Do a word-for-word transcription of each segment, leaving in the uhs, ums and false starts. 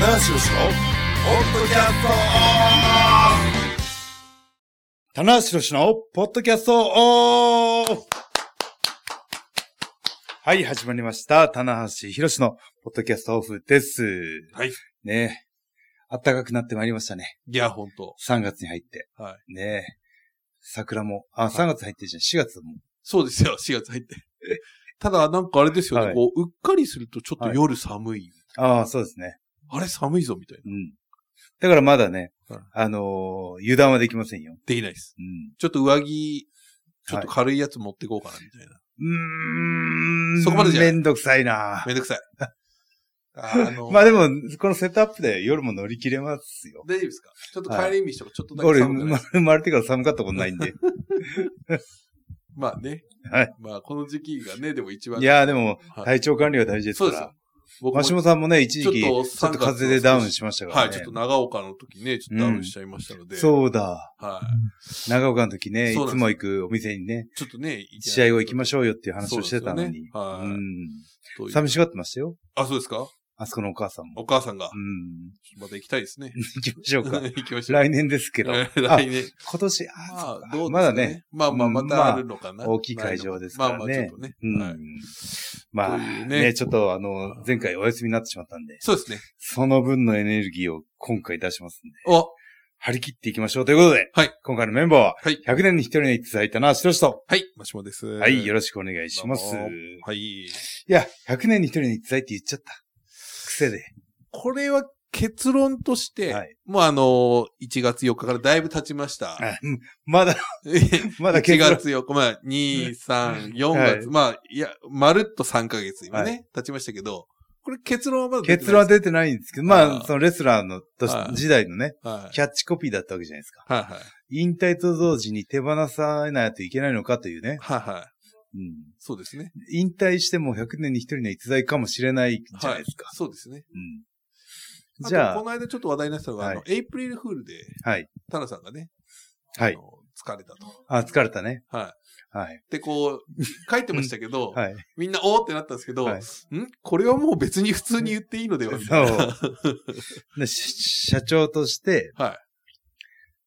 棚橋宏のポッドキャストオフ。棚橋宏のポッドキャストオフ。はい、始まりました。棚橋宏のポッドキャストオフです。 はい。 ねえ、暖かくなってまいりましたね。 いや、ほんと。 さんがつに入って。 はい。 ねえ、桜も、あ、さんがつ入ってるじゃん、しがつも。 そうですよ、しがつ入って。ただ、なんかあれですよね、はい、こう、うっかりするとちょっと夜寒い。 はい、ああ、そうですね。 あれ寒いぞ、みたいな。 うん。だからまだね、はい、あのー、油断はできませんよ。 できないです。 うん。 ちょっと上着、ちょっと軽いやつ持っていこうかな、みたいな。はい、 うーん。 そこまでじゃない。 めんどくさいな。 めんどくさい。あのー、 まあでも、このセットアップで夜も乗り切れますよ。 大丈夫ですか？ちょっと帰り道とかちょっとだけ寒くないですか？ 俺、生まれてから寒かったことないんで。 まあね。 はい。 まあこの時期がね、でも一番。 いやーでも、体調管理は大事ですから。そうですよ。マシモさんもね、一時期、ちょっと風邪でダウンしましたからね。 はい、ちょっと長岡の時ね、ちょっとダウンしちゃいましたので。 うん、そうだ。 はい。 長岡の時ね、いつも行くお店にね、 ちょっとね、 試合後行きましょうよっていう話をしてたのに。ね、はい。うん。寂しがってましたよ。 あ、そうですか？ あそこのお母さんも。 お母さんが。 うん。 また行きたいですね。 行きましょうか。 行きましょう。 来年ですけど。 来年。 今年、 あ、まあ、どうですかね。 まだね。 まあまあ、またあるのかな。 まあ、大きい会場ですからね。 まあまあ、ちょっとね。 うん。はい、まあ、ね、ね、ちょっとあの、前回お休みになってしまったんで。 そうですね。 その分のエネルギーを今回出しますんで。 お張り切っていきましょうということで。 はい。 今回のメンバーは、 はい。 ひゃくねんに一人の逸材、棚橋宏と。 はい。マシモです。 はい。よろしくお願いします。 はい。 いや、ひゃくねんに一人の逸材って言っちゃった。癖で。 これは結論として、はい、もうあの、いちがつよっかからだいぶ経ちました。 まだ、まだ結論。いちがつよっか、まあ、に、さん、よんがつ、はい、まあ、いや、まるっとさんかげつ今ね、はい、経ちましたけど、これ結論はまだ出てない。 結論は出てないんですけど、まあ、そのレスラーの時代のね、はい、キャッチコピーだったわけじゃないですか。 はいはい、 引退と同時に手放さないといけないのかというね。 はいはい。 うん、 そうですね。 引退してもひゃくねんに一人の逸材かもしれないじゃないですか。 はい、そうですね。 うんじゃあ、この間ちょっと話題になってたのが、はい、あの、エイプリルフールで、 はい。 タナさんがね、 はい。 疲れたと。 あ、疲れたね。 はい。 はい。 で、こう、書いてましたけど、 はい。 みんな、おーってなったんですけど、はい、んこれはもう別に普通に言っていいのではみたいな。そう。 で、社長として、 はい。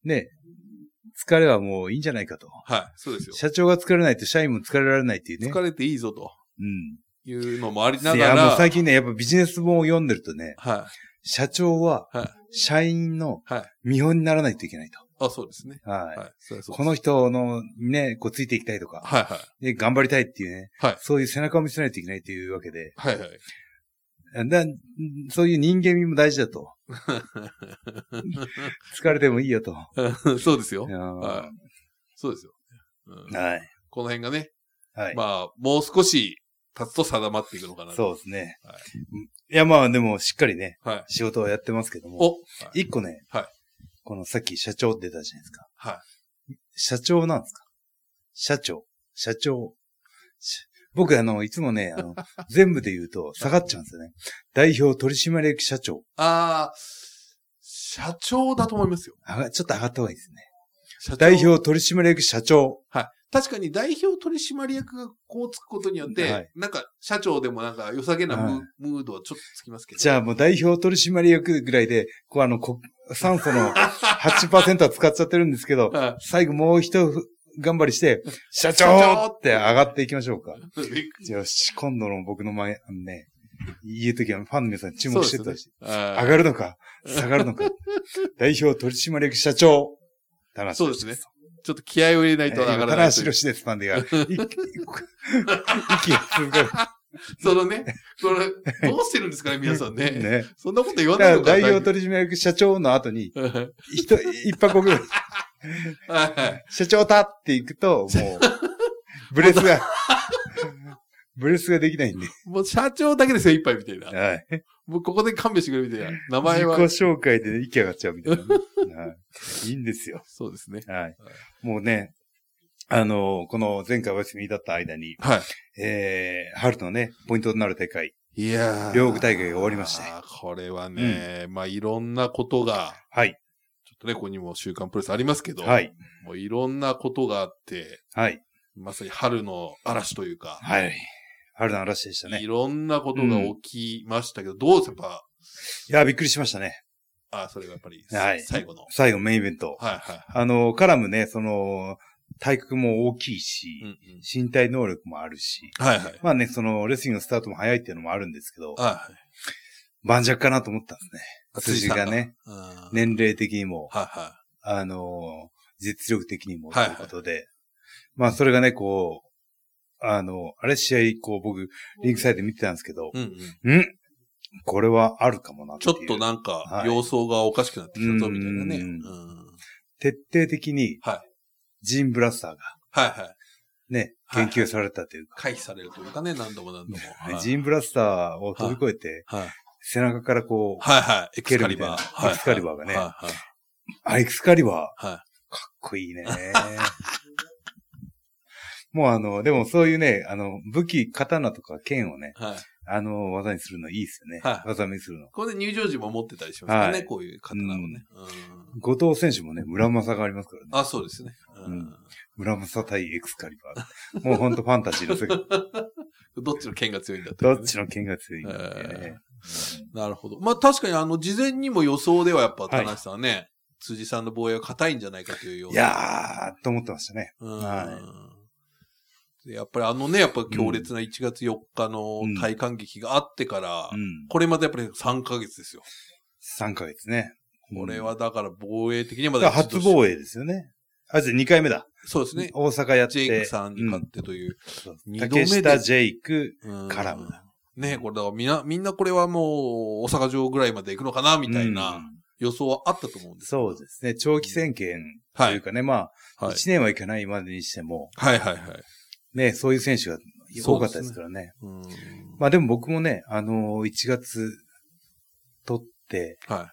ね、疲れはもういいんじゃないかと。 はい。そうですよ。 社長が疲れないと社員も疲れられないっていうね。 疲れていいぞと。 うん。 いうのもありながら。 いや、もう最近ね、やっぱビジネス本を読んでるとね、 はい。 社長は、社員の見本にならないといけないと。 はい、あ、そうですね。 はい。 はい、そうですこの人のね、こうついていきたいとか、 はいはい。 で、頑張りたいっていうね、 はい。 そういう背中を見せないといけないというわけで、 はいはい。 だそういう人間味も大事だと。疲れてもいいよと。 そうですよ。はい。そうですよ、 うん。はい。 この辺がね、 はい。 まあ、もう少し、経つと定まっていくのかな。 そうですね。はい、いや、まあでもしっかりね、 はい、 仕事はやってますけども、 お一個ね、 はい、 このさっき社長って出たじゃないですか。 はい。 社長なんですか？社長。社長。僕あの、いつもね、あの、全部で言うと下がっちゃうんですよね。代表取締役社長。 ああ、社長だと思いますよ。 ちょっと上がった方がいいですね。代表取締役社長。 はい。確かに代表取締役がこうつくことによって、はい、なんか社長でもなんか良さげなム、はい、ムードはちょっとつきますけど。 じゃあもう代表取締役ぐらいで、こうあの、酸素の はちパーセント は使っちゃってるんですけど、はい、最後もう一頑張りして、社長って上がっていきましょうか。よし、今度の僕の前、あのね、言うときはファンの皆さん注目してたし、ね、上がるのか、下がるのか。代表取締役社長。 そうですね。ちょっと気合を入れないと上がらない。 棚橋宏です、ファンデが。息が続かる。 そのね、それ、どうしてるんですかね、皆さんね。 ね。 そんなこと言わないのか代表取締役社長の後に、一、一泊ぐらい、社長たって行くと、もう、ブレスが、ブレスができないんで。 もう社長だけですよ、一杯みたいな。 はい。 もうここで勘弁してくれみたいな。名前は。 自己紹介で息上がっちゃうみたいな。はい。いいんですよ。 そうですね。 はい。もうね、あの、この前回お休みだった間に、 はい。 えー、春のね、ポイントとなる大会。 いやー。 両国大会が終わりまして。 これはね、うん、まあいろんなことが。 はい。 ちょっとね、ここにも週刊プロレスありますけど。 はい。 もういろんなことがあって。 はい。 まさに春の嵐というか。 はい。春の嵐でしたね。 いろんなことが起きましたけど、うん、どうですか、 いや、びっくりしましたね。 ああ、それがやっぱり、 はい。 最後の。 最後メインイベント。 はいはい。 あの、カラムね、その、体格も大きいし、 うんうん、 身体能力もあるし、 はいはい。 まあね、その、レスリングのスタートも早いっていうのもあるんですけど、 はいはい。 盤石かなと思ったんですね。辻がね、年齢的にも、 はいはい。 あの、実力的にもということで、はいはい、まあそれがね、こう、あの、あれ試合、こう僕、リンクサイドで見てたんですけど、うんうん、んこれはあるかもなっていう。 ちょっとなんか、様相がおかしくなってきたぞ、みたいなね。うん、 徹底的に、はい、ジーン・ブラスターが、 はいはい。 ね、研究されたというか。 回避されるというかね、何度も何度も。 はい、ジーン・ブラスターを飛び越えて、はいはい、背中からこう、 はいはい、エクスカリバー。 エクスカリバーがね。はいはい、あ、エクスカリバー。はい、かっこいいね。もうあの、でもそういうね、あの、武器、刀とか剣をね、はい、あの、技にするのいいですよね。はい、技にするの。 これで入場時も持ってたりしますからね、はい、こういう刀をね、 うん。後藤選手もね、村正がありますからね。 あ、そうですね。 うん、村正対エクスカリバー。もうほんとファンタジーの世界。 どっちの剣が強いんだって、 ね。どっちの剣が強いんだってね。 なるほど。まあ確かにあの、事前にも予想ではやっぱ、田中さんね、はい、辻さんの防衛は硬いんじゃないかというような。 いやー、と思ってましたね。はい。 やっぱりあのね、やっぱ強烈ないちがつよっかの体感劇があってから、うん、これまでやっぱりさんかげつですよ。 さんかげつね。 これはだから防衛的にはまだ初防衛ですよね。あ、じゃにかいめだ。 そうですね。 大阪やって。 ジェイクさんに勝ってという。 うん、竹下、ジェイク、カラムだ。 ね、これだからみんな、みんなこれはもう大阪城ぐらいまで行くのかな、みたいな予想はあったと思うんです、 うん、そうですね。長期戦権というかね、はい、まあ、いちねんはいかないまでにしても。 はいはいはい。 ね、そういう選手が多かったですからね。うん、まあでも僕もね、あのー、いちがつ取って、はい、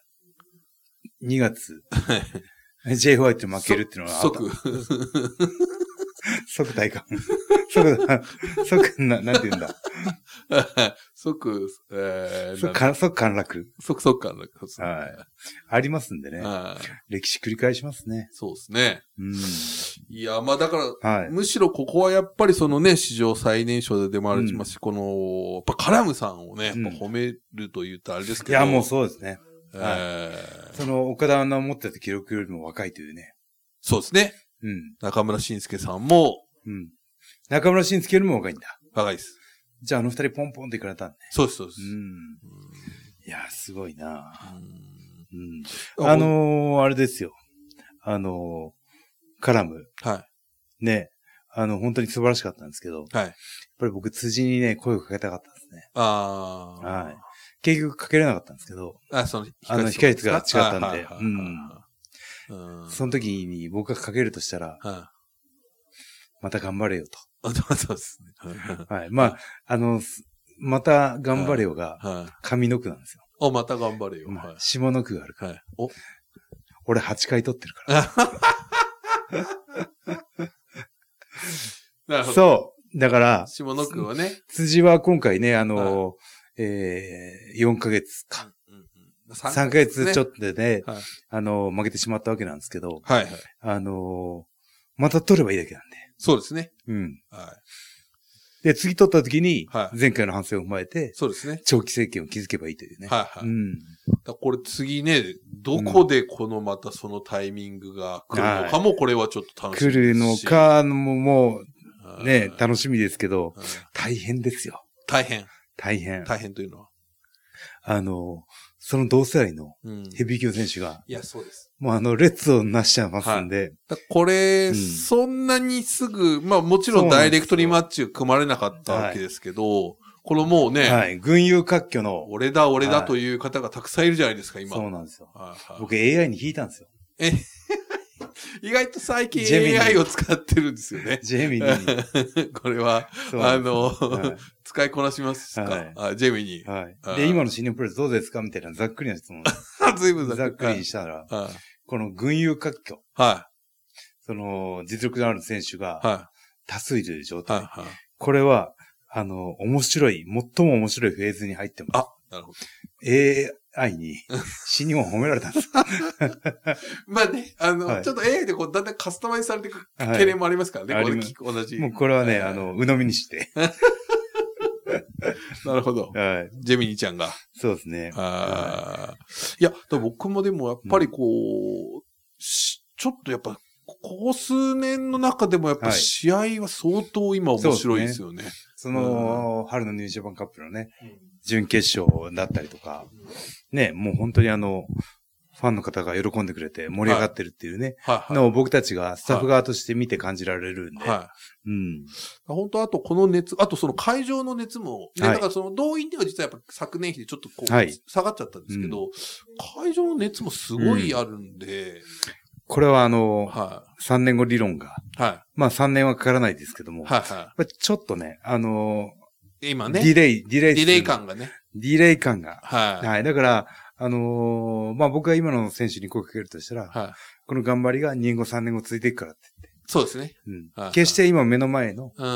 にがつ、J ホワイトに負けるっていうのはあった。 即。 即体感。即、即、な、なんて言うんだ。 即、えー、即、即陥落。 即、即陥落。 はい。ありますんでね。歴史繰り返しますね。 そうですね。 うん。 いや、まあだから、はい、むしろここはやっぱりそのね、史上最年少でもありますし、うん、この、やっぱカラムさんをね、やっぱ褒めると言ったらあれですけど。 いや、もうそうですね。 えー、 はい。その、岡田の持ってた記録よりも若いというね。 そうですね。 うん。 中村慎介さんも。 うん。中村慎介よりも若いんだ。 若いです。 じゃああの二人ポンポンっていかれたんね。 そうです、そうです。 うん。いや、すごいなうん。うん。あのー、あれですよ。あのー、カラム。 はい。 ね。あの、本当に素晴らしかったんですけど。 はい。 やっぱり僕、辻にね、声をかけたかったんですね。 ああ。 はい。結局かけれなかったんですけど。 あ、その、 あの、控え室が違ったんで。うん。うん、その時に僕がかけるとしたら、はあ、また頑張れよと。 あ、そうですね。 はい。まあ、あの、また頑張れよが、上の句なんですよ。 お、また頑張れよ。 まあ、下の句があるから。はい、 お俺はちかい取ってるから。 なるほど。 そう。だから、 下の句はね。 辻は今回ね、あの、はい、えー、よんかげつか。さんかげつちょっとでね、はい、あの、負けてしまったわけなんですけど、 はいはい。 あの、また取ればいいだけなんで。 そうですね。 うん。 はい。 で、次取った時に、前回の反省を踏まえて、 そうですね。 長期政権を築けばいいというね。 はいはい。 うん。 だこれ次ね、どこでこのまたそのタイミングが来るのかも、これはちょっと楽しみですし。 来るのかも、もう、ね、楽しみですけど、大変ですよ。 大変。 大変。 大変というのはあの、その同世代のヘビー級選手が、 いや、そうです。 もうあの、列をなしちゃいますんで。 はい、これ、うん、そんなにすぐ、まあもちろんダイレクトリーマッチ組まれなかったわけですけど、はい、このもうね、 はい、群雄割拠の、 俺だ、俺だという方がたくさんいるじゃないですか、今。 そうなんですよ。 はいはい、 僕 エーアイ に引いたんですよ。 え意外と最近 エーアイ を使ってるんですよね。 ジェミニー。 これは、あの、はい、使いこなしますか、はい、あジェミニー。 はい。で、今の新日本プロレスどうですかみたいなざっくりな質問。 ずいぶんざっくりにしたら、はい、この群雄割拠。 はい。 その、実力のある選手が、 はい。 多数いる状態。 はい。はい。 これは、あの、面白い、最も面白いフェーズに入ってます。 あ、なるほど。 エーアイ に、新日本褒められたんです。 まあね、あの、はい、ちょっと エーアイ でこう、だんだんカスタマイズされていく懸念もありますからね、はい、これ同じ。 もうこれはね、あの、鵜呑みにして。 なるほど。はい。ジェミニちゃんが。 そうですね。 あはい、いや、僕もでもやっぱりこう、うん、ちょっとやっぱ、ここ数年の中でもやっぱ試合は相当今面白いですよね。はい、 その、うん、春のニュージャパンカップのね、準決勝だったりとか、ね、もう本当にあの、ファンの方が喜んでくれて盛り上がってるっていうね、はいはいはい、のを僕たちがスタッフ側として見て感じられるんで。はい、うん。 本当あとこの熱、あとその会場の熱も、ね、はい、だからその動員では実はやっぱ昨年比でちょっとこう、はい、下がっちゃったんですけど、うん、会場の熱もすごいあるんで、うん、 これはあの、はい、さんねんご理論が、はい、まあさんねんはかからないですけども、はいはい、ちょっとね、あのー、今ね、 ディレイ、ディレイ、 ディレイ感がね。 ディレイ感が。はい。はい。だから、あのー、まあ、僕が今の選手に声かけるとしたら、はい、この頑張りがにねんご、さんねんご続いていくからって言って。 そうですね。 うん。はい、決して今目の前の、うん、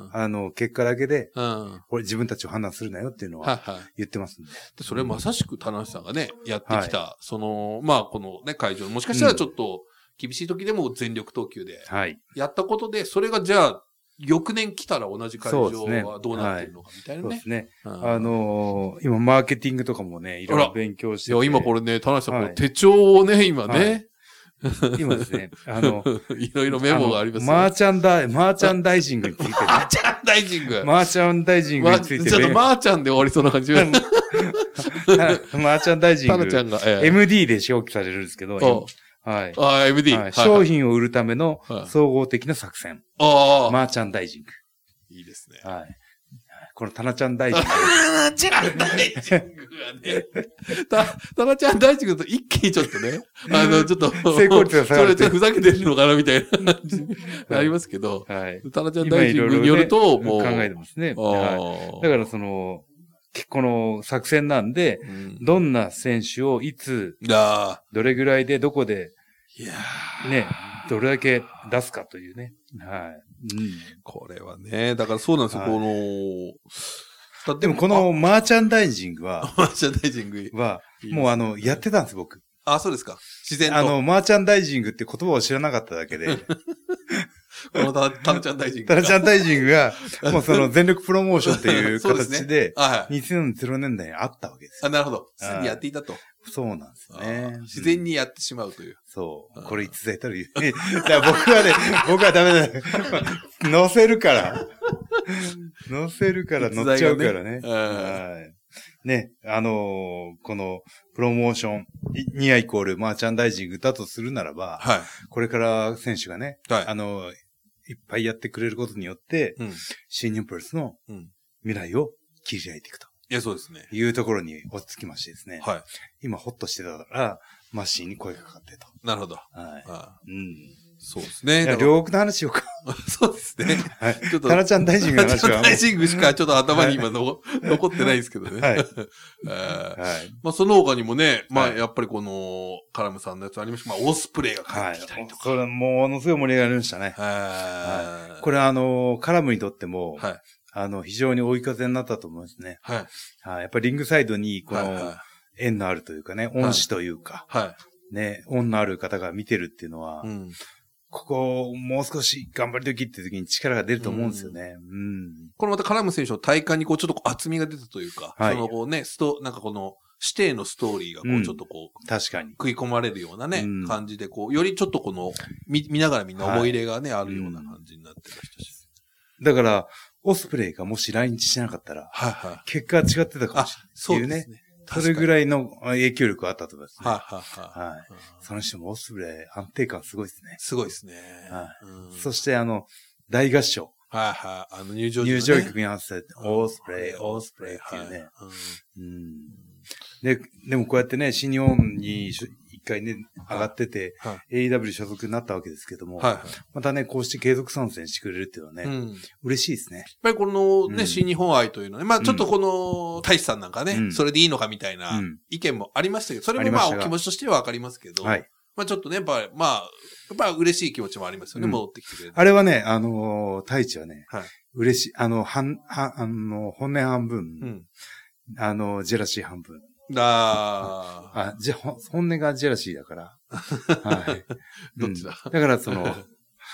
あの、結果だけで、うん、これ自分たちを判断するなよっていうのは言ってますんで。はいはい、 でそれまさしく田中さんがね、やってきた、はい、その、まあ、このね、会場、もしかしたらちょっと厳しい時でも全力投球で、やったことで、それがじゃあ、翌年来たら同じ会場はどうなってるのかみたいなね。そうですね。 はい、あのー、今マーケティングとかもね、いろいろ勉強してて。 いや、今これね、田中さん、はい、この手帳をね、今ね。 はい、今ですね、あの、 いろいろメモがありますね。マーチャンダイ、マーチャンダイジングについて、ね。 マーチャンダイジングマーチャンダイジングについて、 ま。ちょっとマーチャンで終わりそうな感じ。マーチャンダイジング。 タナちゃんが、ええ、エムディー で表記されるんですけど、はい。 ああ、エムディー、はい。 商品を売るための総合的な作戦。ああ。マーチャンダイジング。 いいですね。 はい。このタナちゃん大臣。 タナちゃん大臣がね。た、タナちゃん大臣と一気にちょっとね、あの、ちょっと、 成功率が下がる。 それちょっとふざけてるのかなみたいな感じありますけど、はい。タナちゃん大臣によると、もう。 考えてますね。はい。だからその、この作戦なんで、うん、どんな選手をいつ、どれぐらいでどこで、いやね、どれだけ出すかというね。はい。 うん、これはね、だからそうなんですよ、はい、この、 でもこのマーチャンダイジングは、 マーチャンダイジングは、もうあの、やってたんです、僕。 あ、そうですか。自然と。 あの、マーチャンダイジングって言葉を知らなかっただけで。 このタナちゃん大臣が。タナちゃん大臣が、もうその全力プロモーションっていう形で、にせんねんだいにあったわけですよ。 あ、なるほど。すでにやっていたと。 そうなんですね。 自然にやってしまうという。 そう。これ逸材たる。だから僕はね、僕はダメだ。乗せるから。乗せるから乗っちゃうからね。はい。ね、あのー、このプロモーション、ニアイコールマーチャンダイジングだとするならば、はい、これから選手がね、はい、あのー、いっぱいやってくれることによって、うん、新日本プロレスの未来を切り開いていくと。 いや、そうですね。 いうところに落ち着きましてですね。はい。今、ホッとしてたから、マッシーに声がかかってと。 なるほど。はい。 あうん。 そうですね。 両国の話しようか。 そうですね。 はい。ちょっと。タナちゃん大臣の話は。タナちゃん大臣しかちょっと頭に今の、はい、残ってないですけどね。はい。はい。まあ、その他にもね、まあ、やっぱりこの、カラムさんのやつありました。まあ、オスプレイが帰ってきたりとか。 はい。それ、ものすごい盛り上がりましたね。はい。これあの、カラムにとっても、はい。あの、非常に追い風になったと思いますね。はい。はい。やっぱりリングサイドに、この、縁のあるというかね、恩師というか、はい。ね、恩のある方が見てるっていうのは、うん。ここ、もう少し頑張り時っていう時に力が出ると思うんですよね。うん。うん、 このまたカラム選手の体感にこう、ちょっと厚みが出たというか、はい。そのこうね、スト、なんかこの、指定のストーリーがこう、ちょっとこう、うん、 確かに。 食い込まれるようなね、うん、感じで、こう、よりちょっとこの、見、見ながらみんな思い入れがね、はい、あるような感じになってましたし。 だから、オスプレイがもし来日しなかったら、はいはい、結果は違ってたかもしれない。そうですね。それぐらいの影響力があったと思いますね。はいはいはい。はい。その人もオスプレイ安定感すごいですね。 すごいですね。 はい。うん、そしてあの、大合唱。 はいはい。あの入場曲、 ね。入場曲に合わせて、オスプレイ、オスプレイっていうね。はい、うん。で、でもこうやってね、新日本に一回ね、上がってて、はい、エーイーダブリュー 所属になったわけですけども、はいはい、またね、こうして継続参戦してくれるっていうのはね、うん、嬉しいですね。やっぱりこのね、うん、新日本愛というのはね、まあちょっとこの、大志さんなんかね、うん、それでいいのかみたいな意見もありましたけど、それもまあお気持ちとしてはわかりますけど、はい、まあちょっとね、やっぱり、まあ、やっぱ嬉しい気持ちもありますよね、うん、戻ってきてくれる。 あれはね、あのー、大志はね、はい、嬉しい、あの、半、は、あの、本音半分、うん、あの、ジェラシー半分。 ああ、じゃ、本音がジェラシーだから。はい。 どっちだ、 うん、だからその、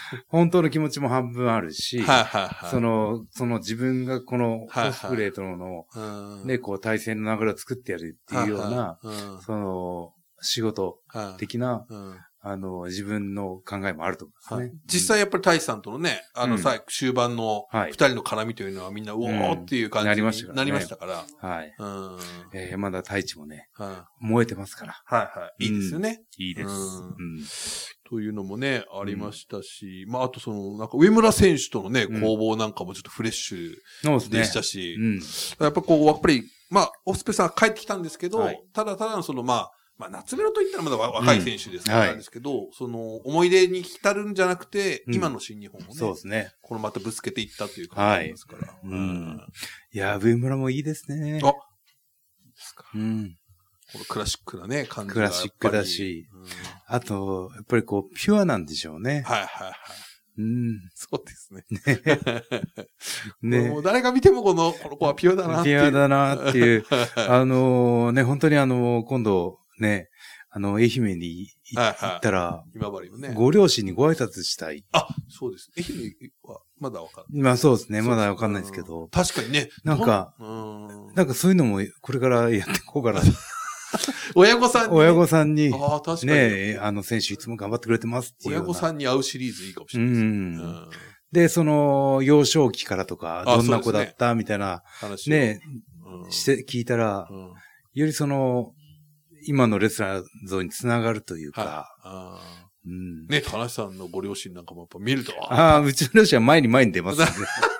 本当の気持ちも半分あるし、 はいはいはい。 その、その自分がこのオスプレイとの、 はいはい、 ね、こう対戦の流れを作ってやるっていうような、はいはい、その、仕事的な、はいうん、あの、自分の考えもあると思うんですね。はい、 実際やっぱり大志さんとのね、あの、うん、終盤の二人の絡みというのはみんな、うおーっていう感じになりましたから。なりましたから。 はい。うんえー、まだ太一もね、はい、燃えてますから。 はいはい。いいですよね。 うん、いいです。うんうんというのもね、ありましたし、うん、まあ、あとその、なんか上村選手とのね、攻防なんかもちょっとフレッシュでしたし、うんねうん、やっぱこう、やっぱり、まあ、オスプレイさんは帰ってきたんですけど、はい、ただただのその、まあ、まあ、夏メロと言ったらまだ若い選手ですから、なんですけど、うんはい、その、思い出に浸るんじゃなくて、うん、今の新日本をね、 そうですね。 このまたぶつけていったという感じですから。はいうん、 いや、上村もいいですね。 あですか。うん。このクラシックなね、感じがクラシックだし、うん、あと、やっぱりこう、ピュアなんでしょうね。 はいはいはい。 うん。 そうですね。ね。ねもう誰が見てもこの、この子はピュアだなっていう。 ピュアだなっていう。あのー、ね、本当にあのー、今度、ね、あの、愛媛に行ったら、はいはい、今治もね。ご両親にご挨拶したい。 あ、そうです。愛媛はまだわかんない。 まあそうですね。まだわかんないですけど。 確かにね。 なんか、んなんかそういうのもこれからやっていこうかな。 親御さんに、 ね。親御さんに。 ああ、確かに。 ねあの選手いつも頑張ってくれてますっていう。 親御さんに会うシリーズいいかもしれないです。うん。 で、その、幼少期からとか、どんな子だった、ね、みたいな、ね、うん、して、聞いたら、うん、よりその、今のレスラー像につながるというか。はい、あうん、ね、田中さんのご両親なんかもやっぱ見ると。 ああ、うちの両親は前に前に出ますね。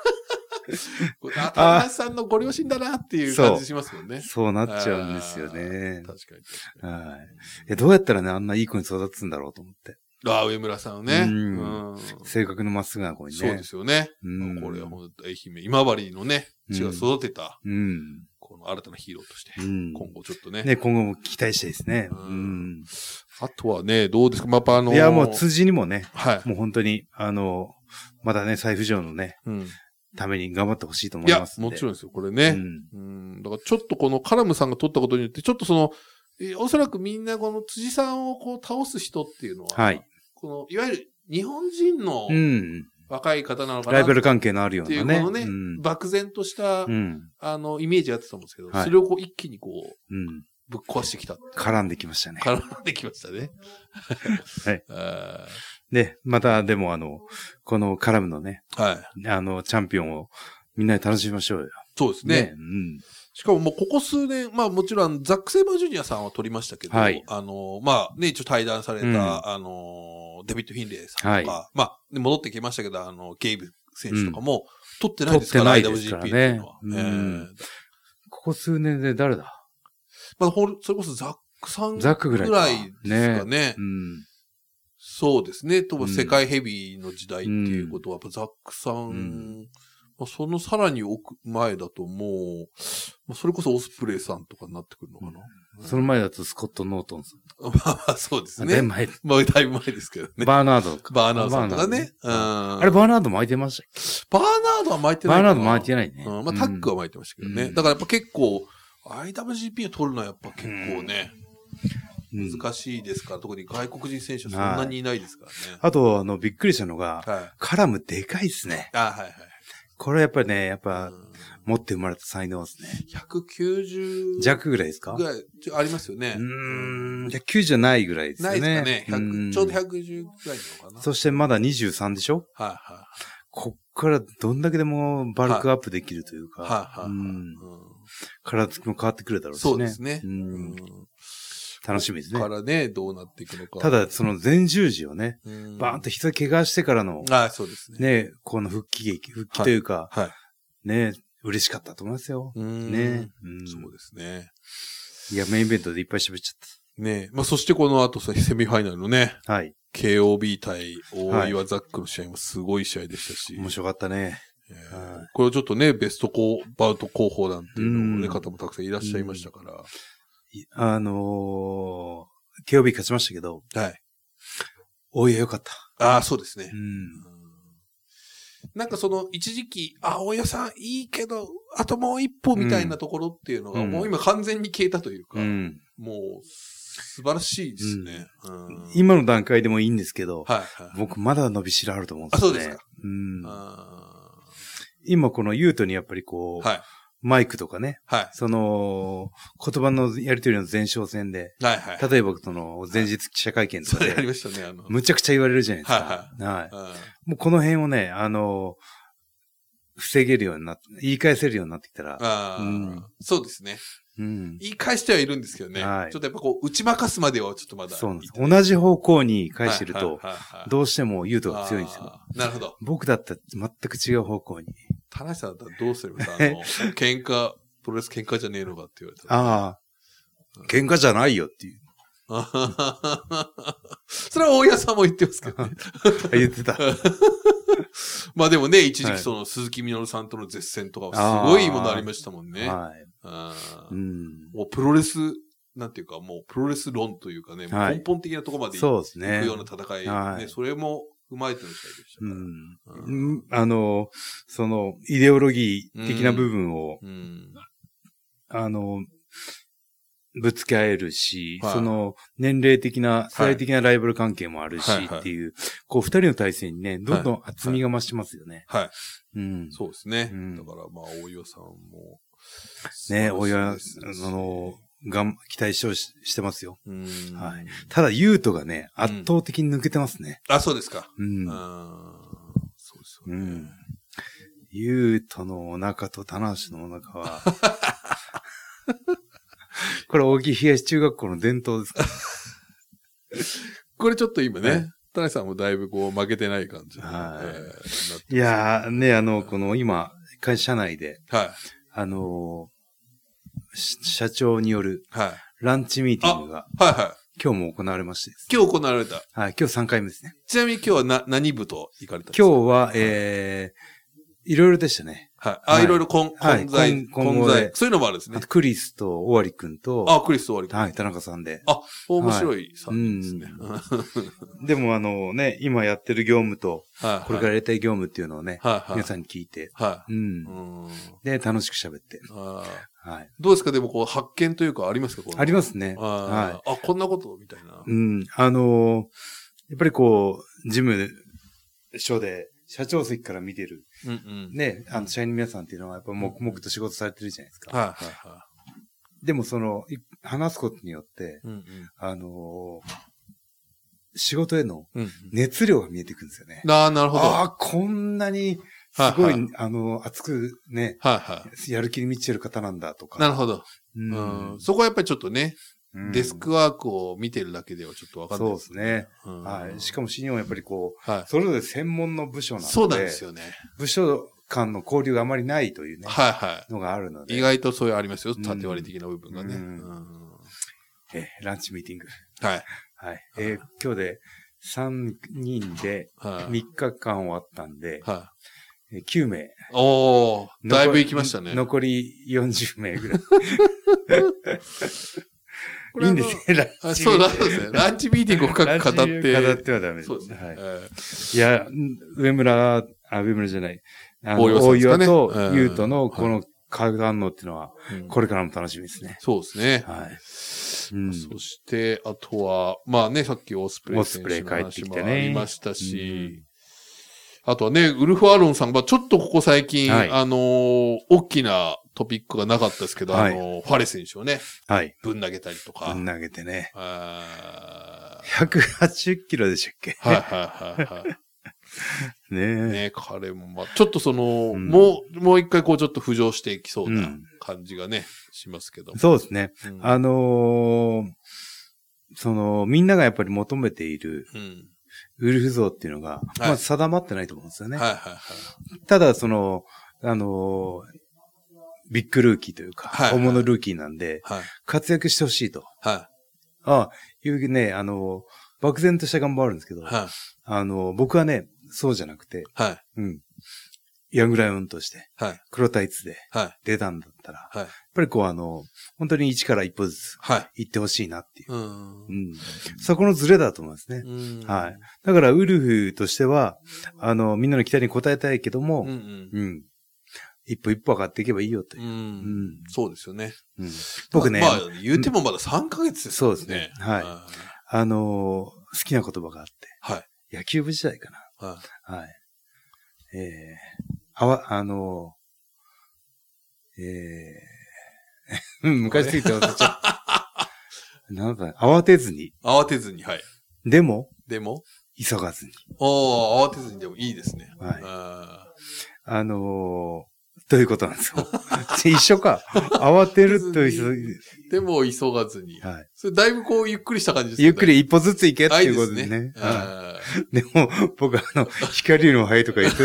田中さんのご両親だなっていう感じしますよね。 そう、そうなっちゃうんですよね。 確かに。 はい。いや、どうやったらね、あんないい子に育つんだろうと思って。 ああ、上村さんね。うん。うん、性格のまっすぐな子にね。 そうですよね。うん。これは本当愛媛、今治のね、血が育てた。うん。この新たなヒーローとして、うん、今後ちょっとね。 ね、今後も期待したいですね。うん。うん、 あとはね、どうですか、まあ、あのー、 いや、もう辻にもね、はい。もう本当に、あの、まだね、再浮上のね、うん。ために頑張ってほしいと思いますんで。 いや、もちろんですよ、これね。うん。うんだからちょっとこのカラムさんが取ったことによって、ちょっとその、えおそらくみんなこの辻さんをこう倒す人っていうのは、はい。この、いわゆる日本人の若い方なのかな、 うん。ライバル関係のあるようなね。っていうこのね、うん、漠然とした、うん、あの、イメージがあったと思うんですけど、はい、それをこう一気にこう、うん、ぶっ壊してきた。 絡んできましたね。 絡んできましたね。 はい。で、またでもあの、この絡むのね、はい。あの、チャンピオンをみんなで楽しみましょうよ。 そうですね。ねうん。しかももうここ数年、まあもちろんザック・セイバージュニアさんは取りましたけど、はい、あの、まあね、一応対談された、うん、あの、デビッド・フィンレイさんとか、はい、まあ、戻ってきましたけど、あの、ゲイブ選手とかも、取ってないですから、 アイダブリュージーピー っていうのは。うんえー、ここ数年で誰だまあ、それこそザックさんぐらいですかね。ねうん、そうですね。と世界ヘビーの時代っていうことは、やっぱザックさん、うんまあ、そのさらに奥前だともう、まあ、それこそオスプレイさんとかになってくるのかな。 うん、その前だとスコット・ノートンさん。 まあ、そうですね。だいぶ前。まあ、だいぶ前ですけどね。 バーナードか。 バーナードさんとかね。 うん、あれ、バーナード巻いてましたっけバーナードは巻いてない。 バーナード巻いてないね。 うん、まあ、タッグは巻いてましたけどね。うん、だからやっぱ結構、アイダブリュージーピー を取るのはやっぱ結構ね、うん、難しいですから、特に外国人選手はそんなにいないですからね。はい、 あと、あの、びっくりしたのが、はい、カラムでかいっすね。 あ、はいはい。 これやっぱりね、やっぱ、持って生まれた才能ですね。 ひゃくきゅうじゅう弱ぐらいですかぐらい、ありますよね。 うーん。ひゃくきゅうじゅうじゃないぐらいですよね。 ないですかね。ひゃくちょうどひゃくじゅうぐらいなのかな。 そしてまだにじゅうさんでしょはいはい。こっからどんだけでもバルクアップできるというか。はいはい。うん。体つきも変わってくるだろうしね。 そうですね。うん。 楽しみですね。 ここからね、どうなっていくのか。 ただ、その前十字をね、バーンと膝怪我してからの、 ああ、そうですね。 ね、この復帰劇、復帰というか、はい。ね、嬉しかったと思いますよ。ね、 うん。そうですね。 いや、メインイベントでいっぱい喋っちゃった。 ねまあ、そしてこの後さ、セミファイナルのね、はい。ケーオービー 対大岩ザックの試合もすごい試合でしたし。 面白かったね。 えー、これちょっとね、ベストコー、バウト候補なんていうのね、方もたくさんいらっしゃいましたから。 あのー、ケーオービー 勝ちましたけど、はい。大岩良かった。 ああ、そうですね。うん。なんかその、一時期、あ、大岩さんいいけど、あともう一歩みたいなところっていうのが、うん、もう今完全に消えたというか、うん。 もう、素晴らしいですね、 うんうん。今の段階でもいいんですけど、 はいはい、 僕まだ伸びしろあると思うんですよね。 あ、そうですか。 うん、あ今このユートにやっぱりこう、はい、マイクとかね、はい、その、言葉のやり取りの前哨戦で、はいはい、例えばその、前日記者会見とかで、はい、ありましたね、あのむちゃくちゃ言われるじゃないですか。はいはい。はい、もうこの辺をね、あの、防げるようになって、言い返せるようになってきたら。 あうん、そうですね。うん、言い返してはいるんですけどね。はい、ちょっとやっぱこう、打ち負かすまではちょっとまだ。 そうなんです。同じ方向に返してると、どうしてもユートが強いんですよ。 なるほど。 僕だったら全く違う方向に。 田中さんだったらどうすればさ、あの、喧嘩、プロレス喧嘩じゃねえのかって言われたら。 ああ。喧嘩じゃないよっていう。 それは大家さんも言ってますけどね。 言ってた。 まあでもね、一時期その鈴木みのるさんとの絶戦とかすごいいいものありましたもんね。はい。あうん、もうプロレス、なんていうかもうプロレス論というかね、はい、根本的なところまで行くような戦い、ねはい、それも踏まえての試合でしたから。 うんうん、あの、そのイデオロギー的な部分を、うんうん、あの、ぶつけ合えるし、はい、その年齢的な、世代的なライバル関係もあるし、はい、っていう、こう二人の対戦にね、どんどん厚みが増しますよね。 はい。はい、うん、そうですね。うん、だからまあ、大岩さんも。 ね、大岩、あの、がん、期待し、してますよ。うんはい。ただ、ユートがね、圧倒的に抜けてますね。 うん、あ、そうですか。うん。 あそうですよね。うん。ユートのお腹と棚橋のお腹は、これ、大木東中学校の伝統ですかこれちょっと今ね、はい、田中さんもだいぶこう負けてない感じ、ね。はい、 えー。いやー、ね、あの、この今、会社内で、はい。あのー、社長による、はい。ランチミーティングが、はいはい。今日も行われまして、ね。 今日行われた。 はい、今日さんかいめですね。 ちなみに今日はな、何部と行かれたんですか？ 今日は、えー、いろいろでしたね。 はい。あ、はい、いろいろ混在、混在。そういうのもあるんですね。 あと、クリスと尾張くんと。 あ、クリスと尾張くん。 はい、田中さんで。 あ、面白いさんですね。 うん、でも、あのね、今やってる業務と、はい、これからやりたい業務っていうのをね、はいはい、皆さんに聞いて、はい、うん、うん。で、楽しく喋って。 はい。どうですか？でも、こう、発見というかありますか？ ありますね。 はい。あ、こんなことみたいな。 うん。あのー、やっぱりこう、事務所で、社長席から見てる、うんうん、ね、あの、社員の皆さんっていうのは、やっぱ黙々と仕事されてるじゃないですか。はいはいはい。でも、その、話すことによって、うんうん、あのー、仕事への熱量が見えてくるんですよね。 ああ、なるほど。 ああ、こんなに、すごい、はいはい、あの、熱くね、はいはい、やる気に満ちてる方なんだとか。 なるほど。うん、うん、そこはやっぱりちょっとね、うん、デスクワークを見てるだけではちょっとわかんないですね。そうですね。うん、はい。しかもシニオンはやっぱりこう、はい、それぞれ専門の部署なので。 そうなんですよね。 部署間の交流があまりないというね。はいはい。のがあるので。 意外とそういうありますよ。縦割り的な部分がね。うんうん、えー、ランチミーティング。はい。はい。えー、今日でさんにんでみっかかん終わったんで、はい。きゅうめい。 おー、だいぶ行きましたね。 残りよんじゅうめいぐらい。いいんですね、ランチミーティング。 そうだ、そうですね。ランチミーティングを深く語って。 語ってはダメです。そうですね。はい。いや、上村、あ、上村じゃない。大岩、大岩と優斗のこの化学反応っていうのは、これからも楽しみですね。 そうですね。はい。そして、あとは、まあね、さっきオスプレイ選手の話もありましたし、あとはね、ウルフ・アロンさんがちょっとここ最近、はい、あのー、大きなトピックがなかったですけど、はい、あのー、ファレ選手をね、はい、ぶん投げたりとか。 ぶん投げてね。ひゃくはちじゅっキロでしたっけ？はいはいはいはい。ねえ。 ね彼も、まあ、ちょっとその、うん、もう、もう一回こうちょっと浮上していきそうな感じがね、うん、しますけど。 そうですね。うん、あのー、その、みんながやっぱり求めている、うんウルフ像っていうのが、まあ定まってないと思うんですよね。はいはいはい。ただ、その、あの、ビッグルーキーというか、はいはい、大物ルーキーなんで、はい、活躍してほしいと。はい。ああ、いうね、あの、漠然とした願望あるんですけど、はい。あの、僕はね、そうじゃなくて、はい。うん。ヤングライオンとして、はい。黒タイツで、はい。出たんだったら、はい。やっぱりこうあの、本当に一から一歩ずつ、はい。行ってほしいなっていう。うん。うん。そこのズレだと思いますね。うん。はい。だから、ウルフとしては、あの、みんなの期待に応えたいけども、うん、うん。うん。 一歩一歩上がっていけばいいよという。 うん。うん、そうですよね。 うん、僕ね。 まあ、まあ、言うてもまださんかげつですね。 そうですね。はい。あのー、好きな言葉があって。 はい。 野球部時代かな。はい。はい。えー、あわ、あのー、えー、昔すぎて忘れちゃった。なんだ、慌てずに。 慌てずに、はい。 でもでも急がずに。 おー、慌てずにでもいいですね。 はい。あ, あのー、ということなんですよ。一緒か。慌てると急ぎ。 でも急がずに。 はい。 それだいぶこうゆっくりした感じですね。 ゆっくり一歩ずつ行けっていうことですね。 ですね。はい。でも、僕あの、光よりも早いとか言って。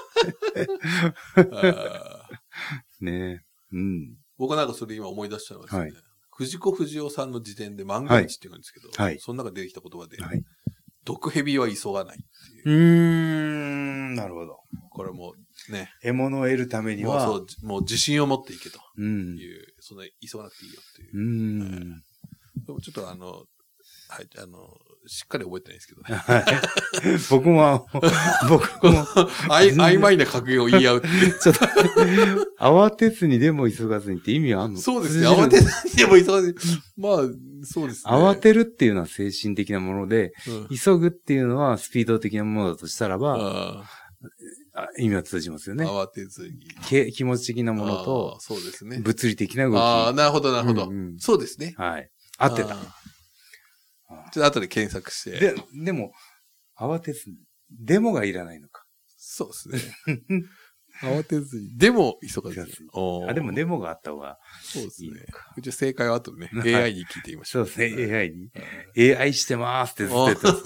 ねえ。うん。 僕なんかそれ今思い出したのはですね。はい、藤子不二雄さんの辞典で漫画道って言うんですけど、はい、その中で出てきた言葉で、はい、毒蛇は急がないっていう。 うーん、なるほど。 これもね。 獲物を得るためには。 もうそう、もう自信を持っていけという、うん、そんな急がなくていいよっていう。 うーん、 えー、でもちょっとあの、はい、あの、しっかり覚えてないですけどね。 はい、僕も、僕も曖昧な格言を言い合うっていう。ちょっと、 慌てずにでも急がずにって意味あんの？ そうですね。慌てずにでも急がずに。まあ、そうですね。 慌てるっていうのは精神的なもので、うん、急ぐっていうのはスピード的なものだとしたらば、意味は通じますよね。 慌てずに。 気持ち的なものと、 そうですね。 物理的な動き。 ああ、なるほど、なるほど、うんうん。そうですね。 はい。合ってた。 ちょっと後で検索して。 で、でも、慌てずに。デモがいらないのか。 そうですね。慌てずに。でも、急がずに。 あ、でもデモがあった方がいいのか。そうですね。じゃあ正解は後でね、エーアイ に聞いてみましょう。 そうですね、エーアイ に。エーアイ してまーすってずっと言ってます。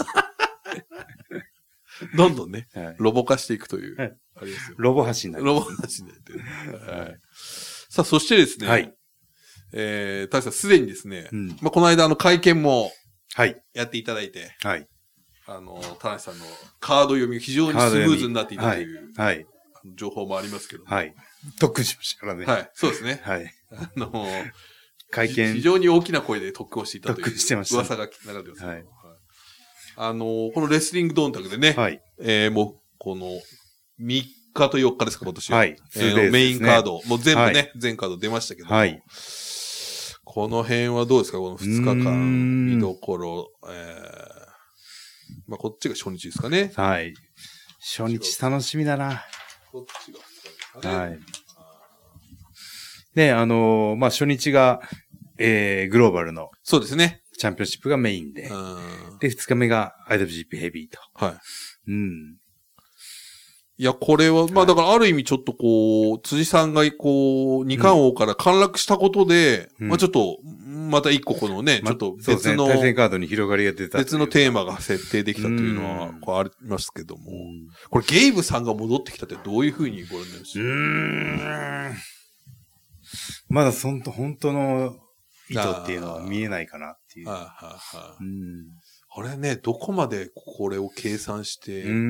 どんどんね、はい、ロボ化していくという。はい、ありますよ。 ロボ発信になる。 ロボ発信になってる、はい。さあ、そしてですね。 はい。 えー、大さんすでにですね、うん、まあ、この間あの会見も、はい。やっていただいて、 はい。 あの、田中さんのカード読みが非常にスムーズになっていたという、はい。情報もありますけども。 はい。特訓しましたからね。 はい。そうですね。 はい。 あの、 会見。 非常に大きな声で特訓をしていたという。 特訓してました。 噂が流れてます。はい。あの、このレスリングドンタクでね、はい。えー、もう、この、みっかとよっかですか、今年は。はい。えー、メインカード、もう全部ね、全カード出ましたけど。はい。この辺はどうですかこのふつかかん、見どころ、えー、まあ、こっちが初日ですかね。 はい。初日楽しみだな。 こっちがふつかですかね。はい。 で、あのー、まあ、初日が、えー、グローバルの。 そうですね。 チャンピオンシップがメインで。で、二日目が アイダブリュージーピー ヘビーと。 はい。 うん。 いや、これは、まあだからある意味ちょっとこう、辻さんがこう、二冠王から陥落したことで、うん、まあちょっと、また一個このね、ま、ちょっと別の、 ね、対戦カードに広がりが出た。 別のテーマが設定できたというのは、こうありますけども、これゲイブさんが戻ってきたってどういうふうにご覧になりますか？うーん。まだそんと、本当の意図っていうのは見えないかなっていう。 はあはあはあ、うん。あれね、どこまでこれを計算して、 うん。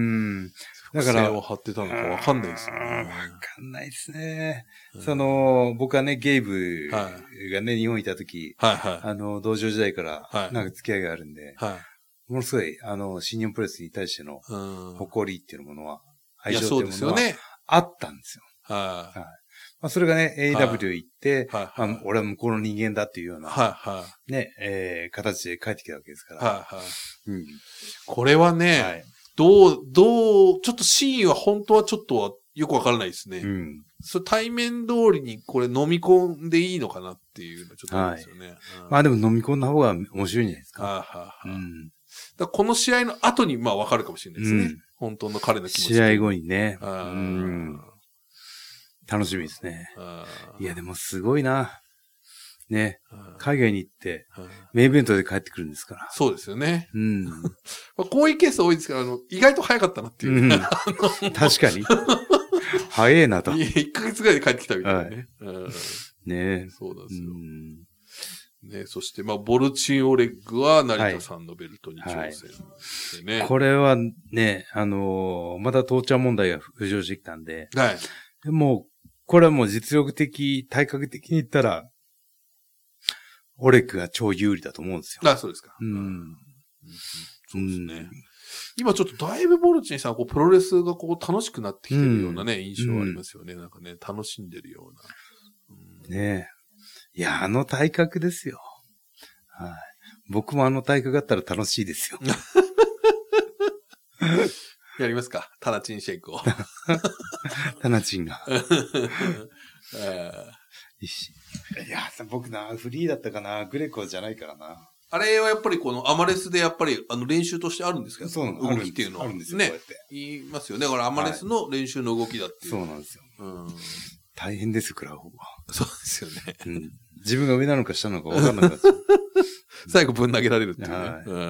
だから、を張ってたのかわかんないですね。わかんないですね。うん、その、僕はね、ゲイブがね、はい、日本にいたとき、はいはい、あの、道場時代から、なんか付き合いがあるんで、はい、ものすごい、あの、新日本プロレスに対しての、誇りっていうものは、愛情っていうものは、あったんですよ。はい。はい、まあ、それがね、エーダブリュー 行って、はいはいまあ、俺は向こうの人間だっていうような、はいはい、ね、えー、形で帰ってきたわけですから。はいはいうん、これはね、はいどう、どう、ちょっとシーンは本当はちょっとよくわからないですね。うん。それ対面通りにこれ飲み込んでいいのかなっていうのちょっとあるんですよね。はいうん、まあでも飲み込んだ方が面白いんじゃないですか。はいはいはい。うん、 だこの試合の後にまあわかるかもしれないですね。うん、本当の彼の気持ち。 試合後にね。うん。楽しみですね。いやでもすごいな。ね。海外に行って、メインイベントで帰ってくるんですから。 そうですよね。うん。まあこういうケース多いですけど、あの、意外と早かったなっていう。うん、 確かに。早いなと。 いっかげつぐらいで帰ってきたみたいなね。はい、 うん、ねそうなんですよ。うんね、そして、まあ、ボルチンオレッグは成田さんのベルトに挑戦でね、はいはい。 これはね、あのー、またトーチャー問題が浮上してきたんで。はい。でも、これはもう実力的、体格的に言ったら、オレックが超有利だと思うんですよ。 あ、そうですか。うん。うん、そうですね。 今ちょっとだいぶボルチンさん、こう、プロレスがこう、楽しくなってきてるようなね、うん、印象ありますよね、うん。なんかね、楽しんでるような。 うん、ねえ。いや、あの体格ですよ。はい。僕もあの体格だったら楽しいですよ。 やりますかタナチンシェイクを。 タナチンが。 えー、いや、僕な、フリーだったかな、グレコじゃないからな。 あれはやっぱりこのアマレスでやっぱりあの練習としてあるんですけど、 そう動きっていうのは。 あるんですよ、 ね。 こうやって。 言いますよね。だからアマレスの練習の動きだっていう。 はい、そうなんですよ。 うん、 大変ですよ、クラウホは。 そうですよね、 うん。自分が上なのか下なのか分かんなかった。 最後ぶん投げられるっていうね。 はい、 うん、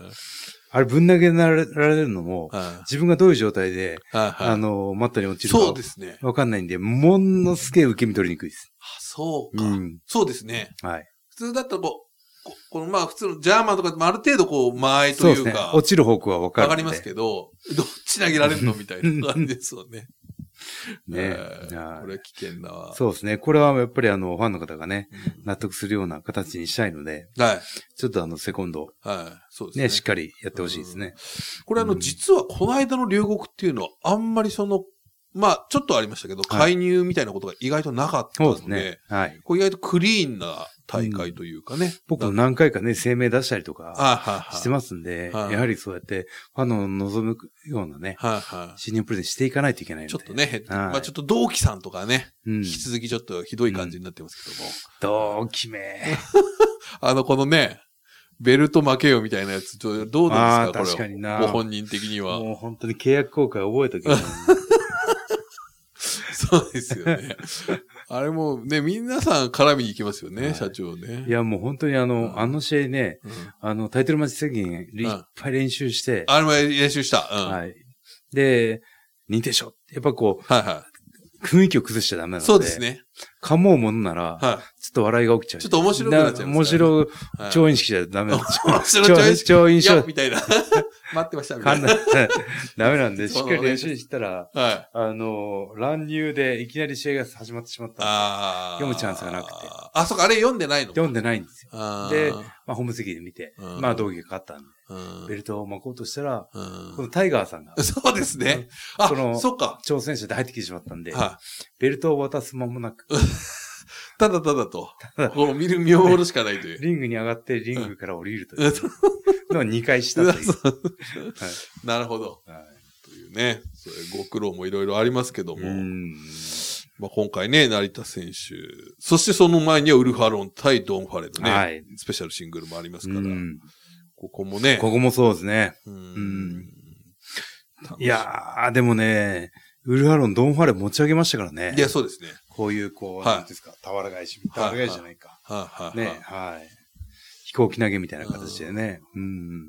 あれぶん投げられるのも、はい、自分がどういう状態で、はいはい、あの、マットに落ちるか。 そうですね。 分かんないんで、ものすげえ受け身取りにくいです。 あ、そうか。 うん、 そうですね。 はい。 普通だったらこう、このまあ普通のジャーマンとかある程度こう間合いというか。そうですね。 落ちる方向は分かる。 わかりますけど、どっち投げられるのみたいな感じですよね。 ねえ。 これは危険だわ。 そうですね。これはやっぱりあの、ファンの方がね、うん、納得するような形にしたいので、 はい。 ちょっとあの、セコンド。 はい。そうですね。 ね、しっかりやってほしいですね。 うん、これあの、実はこの間の龍谷っていうのは、あんまりその、まあ、ちょっとありましたけど、はい、介入みたいなことが意外となかったので、そうですね。はい。これ意外とクリーンな大会というかね。うん、 僕も何回かね、声明出したりとかしてますんで、やはりそうやってファンの望むようなね、はいはい、新日本プロレスしていかないといけないので。 ちょっとね、はい、まあちょっと同期さんとかね、うん、引き続きちょっとひどい感じになってますけども。うん、同期めあの、このね、ベルト負けよみたいなやつ、どうなんですか、 あこれ確かにな。 ご本人的には。 もう本当に契約更改覚えとけば。 そうですよね。あれもね、皆さん絡みに行きますよね、はい、社長ね。 いや、もう本当にあの、うん、あの試合ね、うん、あの、タイトルマッチ宣言、いっぱい練習して。 あれも練習した。うん、 はい。で、認定書。やっぱこう、 はいはい、 雰囲気を崩しちゃダメなので。 そうですね。 かもうものなら、はい、ちょっと笑いが起きちゃう。 ちょっと面白くなっちゃう、ね。 面白、超認識じゃダメなんですよ。面白超認識。 超印象。 みたいな。待ってましたみたいな。 ダメなんで、しっかり練習したら、 はい、 あの、乱入でいきなり試合が始まってしまったんで、読むチャンスがなくて。 あ、そうか、あれ読んでないの読んでないんですよ。で、まあ、ホーム席で見て、まあ、道着が勝ったんで、ベルトを巻こうとしたら、このタイガーさんが。 そうですね。あ、そうか。 挑戦者で入ってきてしまったんで、ベルトを渡す間もなく、 ただただと、こう見る、見守るしかないという。 リングに上がってリングから降りるというのをにかいしたという。 なるほど。というね、それご苦労もいろいろありますけども、まあ今回ね、成田選手、そしてその前にはウルフアロン対ドン・ファレのね、はい、スペシャルシングルもありますから、ここもね。 ここもそうですね。うんいやー、でもね、ウルフアロン、ドン・ファレ持ち上げましたからね。 いや、そうですね。 こういう、こう、なんですか、俵返し、俵返しじゃないか。ね、はい。飛行機投げみたいな形でね。うん。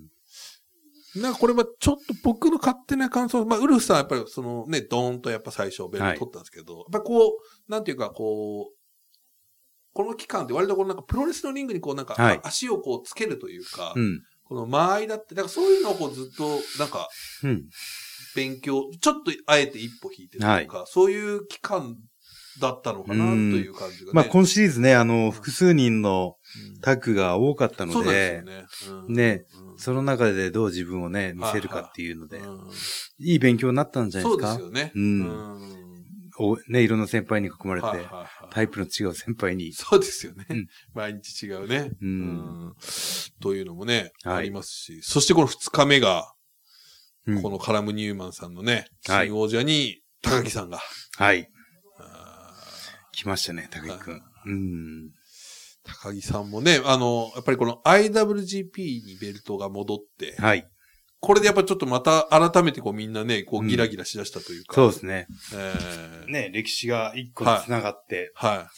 なんかこれはちょっと僕の勝手な感想、まあ、ウルフさんはやっぱりそのね、ドーンとやっぱ最初ベルト取ったんですけど、はい、やっぱこう、なんていうかこう、この期間って割とこのなんかプロレスのリングにこうなんか、はい、足をこうつけるというか、うん、この間合いだって、だからそういうのをこうずっとなんか、うん、勉強、ちょっとあえて一歩引いてるというか、はい、そういう期間だったのかなという感じがね。 まあ今シリーズね、あの、複数人のタッグが多かったので、 そうなんですよね。 うん、ね、うん、その中でどう自分をね、見せるかっていうので、はいはい、いい勉強になったんじゃないですか。 そうですよね。 うん。うんおね、いろんな先輩に囲まれて、はいはいはい、タイプの違う先輩に。 そうですよね。うん、毎日違うね、うんうん。というのもね、はい、ありますし、そしてこの二日目が、うん、このカラム・ニューマンさんのね、新王者に高木さんが。 はい。来ましたね、高木くん。うん。 高木さんもね、あの、やっぱりこの アイダブリュージーピー にベルトが戻って、 はい。 これでやっぱちょっとまた改めてこうみんなね、こうギラギラしだしたというか。 うん、そうですね。 えー、ね、歴史が一個に繋がって、 はい。はい、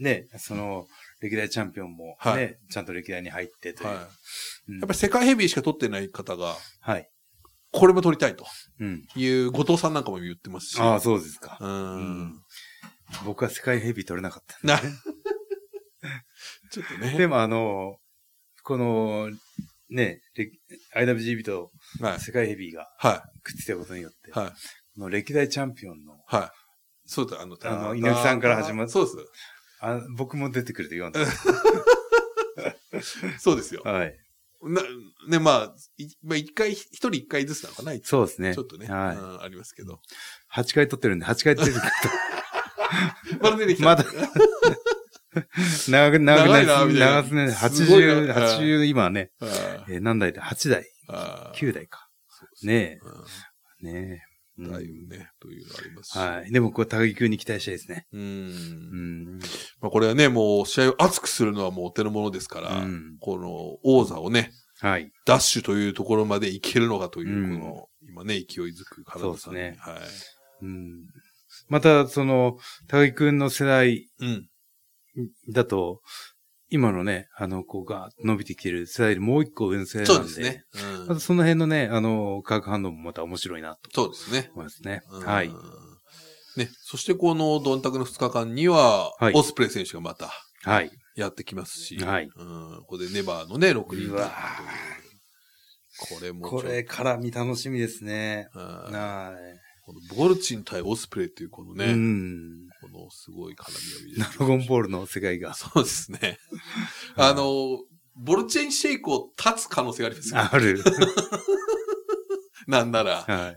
ね、その、歴代チャンピオンもね、はい、ちゃんと歴代に入ってという、はいうん。やっぱり世界ヘビーしか取ってない方が、 はい。 これも取りたいと。いう、後藤さんなんかも言ってますし。 ああ、そうですか。 うん。 うん僕は世界ヘビー取れなかったんで、ね。 ちょっとね。 でもあの、この、ね、アイダブリュージーピー と世界ヘビーがくっついたことによって、はい、この歴代チャンピオンの、 はい。そうだ、あの、 あの、猪木さんから始まって、 そうです。 あ僕も出てくると言わんと。 そうですよ。 はい。 な、ね、まあ、いまあ、一回、一人一回ずつなのかな、 そうですね。 ちょっとね、 はい、 うん。ありますけど。 はちかい撮ってるんで、はちかい出てくると。まだ出てきた。 まだ。長く、長くない長いな、 長くね、はちじゅう、はちじゅう、今ね、えー、何台だ ?はち 台。きゅうだいか。ねえ。ねえ。だいぶね、というのありますし。 はい。でも、これ、高木君に期待したいですね。 うん。うん。まあ、これはね、もう、試合を熱くするのはもうお手の物ですから、うん、この、王座をね、はい。ダッシュというところまでいけるのかという、この、うん、今ね、勢いづく体さん。そうですね。はい。 うん。また、その、高木君の世代、うん。だと、今のね、あの、こうが伸びてきてる世代よりもう一個上の世代なんで。そうですね。うん、またその辺のね、あの、化学反応もまた面白いなと。 そうですね。 思いますね。はい。 ね、そしてこのドンタクのふつかかんには、はい、オスプレイ選手がまた、はい。やってきますし、はい。うん、ここでネバーのね、ろくにん。うわこれも。 これ絡み楽しみですね。はい。 このボルチン対オスプレイっていうこのね、うん、このすごい絡みを見る。ドラゴンボールの世界が。 そうですね。あの、ボルチェンシェイクを立つ可能性がありますよ、ね。 ある。 なんなら。はい。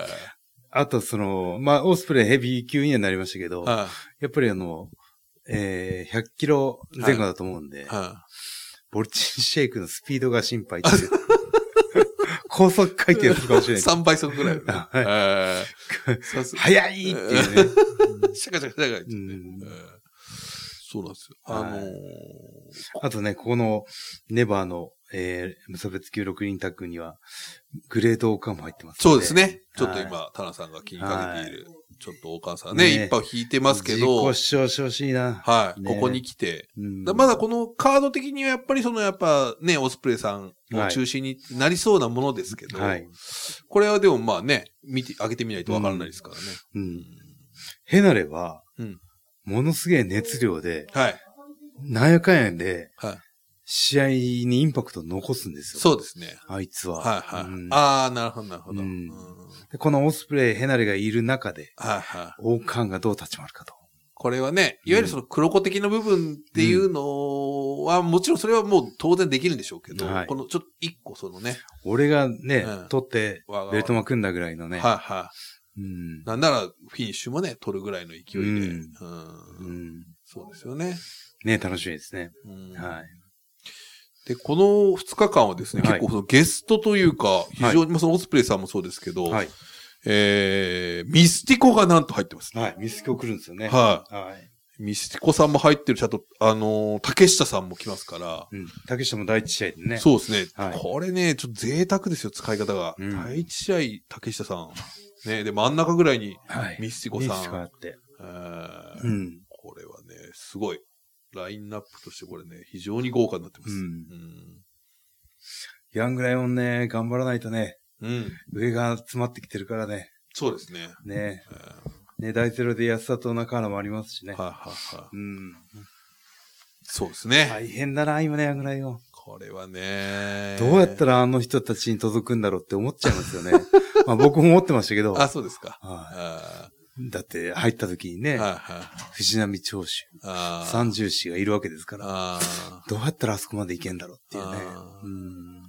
あと、その、まあ、オスプレイヘビー級にはなりましたけど、はい、やっぱりあの、えー、ひゃっキロぜん後だと思うんで、はいはい、ボルチンシェイクのスピードが心配っていう。高速回転するかもしれない。 さんばい速ぐらい、ね。はい。速いっていうね。 シャカシャカシャカって、ねうん。そうなんですよ。あのー、 あとね、ここのネバーの、えー、無差別級ろくにんタッグには、グレートオーカンも入ってます、ね。 そうですね。ちょっと今、タナさんが気にかけている。ちょっとお母さんね、ねいっぱい引いてますけど。 自己主張してほしいな。 はい、ね。ここに来て。うん、まだこのカード的にはやっぱりそのやっぱね、オスプレイさんを中心になりそうなものですけど。はい。これはでもまあね、見て、上げてみないとわからないですからね。うん。うん、 ヘナレは、うん、ものすげえ熱量で、はい。なんやかんやで、はい。試合にインパクトを残すんですよ。 そうですね。 あいつは。 はいはい。うん、ああ、なるほどなるほど。うんでこのオスプレイ、ヘナレがいる中で、はいはい。王冠がどう立ち回るかと。 これはね、いわゆるその黒子的な部分っていうのは、うん、もちろんそれはもう当然できるんでしょうけど、はい、このちょっと一個そのね。 俺がね、うん、取ってベルトマ組んだぐらいのね。 はいはい。うん、なんならフィニッシュもね、取るぐらいの勢いで。うん。うん、うん、そうですよね。 ね、楽しみですね。うん、はい。 で、このふつかかんはですね、はい、結構そのゲストというか、非常に、はい、まあそのオスプレイさんもそうですけど、はい、えー、ミスティコがなんと入ってますね。 はい、ミスティコ来るんですよね。 はい。はい。ミスティコさんも入ってるし、あと、あのー、竹下さんも来ますから。 うん。竹下も第一試合でね。 そうですね。はい、これね、ちょっと贅沢ですよ、使い方が。うん、第一試合、竹下さん。ね、で、真ん中ぐらいに、ミスティコさん。はい、ミスティコあって。えー、うん。これはね、すごい。ラインナップとしてこれね、非常に豪華になってます。うん。うん、 ヤングライオンね、頑張らないとね。うん。上が詰まってきてるからね。 そうですね。 ね。えー、ね、大ゼロで安田と中原もありますしね。 はいはいはい。 うん。 そうですね。 大変だな、今ね、ヤングライオン。 これはね。 どうやったらあの人たちに届くんだろうって思っちゃいますよね。まあ僕も思ってましたけど。 あ、そうですか。 はい。だって入った時にね、はいはい、藤波長州、三重士がいるわけですから、どうやったらあそこまで行けんだろうっていうね。うん、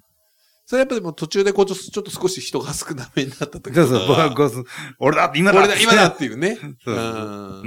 それやっぱでも途中でこうちょっと少し人が少なめになった時そうそう、僕は俺だ今だ俺だ今だっていうね。そうそううん、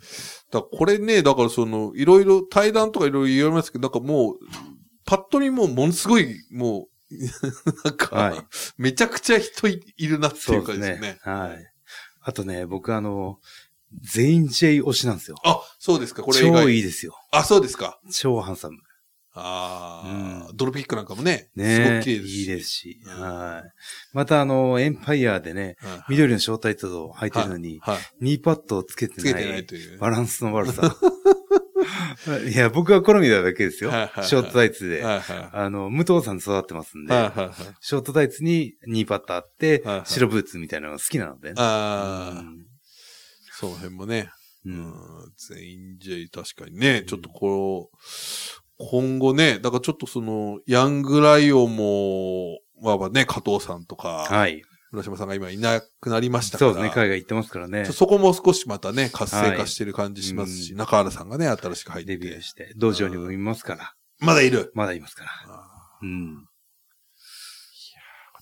だこれね、だからその、いろいろ対談とかいろいろ言われますけど、なんかもう、パッと見もうものすごい、もう、なんか、はい、めちゃくちゃ人いるなっていう感じですね。 はい。あとね、僕あの、全員 J 推しなんですよ。 あ、そうですか、これ超いいですよ。 あ、そうですか。 超ハンサム。 ああ、うん、ドルピックなんかもね、 ねすごく綺麗ですし。 いいですし。うん、はい。またあの、エンパイアでね、はいはい、緑の小タイツを履いてるのに、はいはい、ニーパッドをつけてない。つけてないという。バランスの悪さ。いや、僕は好みなだけですよ。はいはいはい、ショートタイツで。はいはい、あの、武藤さん育ってますんで、はいはいはい、ショートタイツにニーパッドあって、はいはい、白ブーツみたいなのが好きなのでね。 ああ、うん、その辺もね。うん、全員 J 確かにね、ちょっとこう、今後ね、だからちょっとその、ヤングライオンも、まあね、加藤さんとか、はい。浦島さんが今いなくなりましたから。 そうですね、海外行ってますからね。 そこも少しまたね、活性化してる感じしますし、はい、中原さんがね、新しく入って。 デビューして、道場にもいますから。 まだいるまだいますから。うん。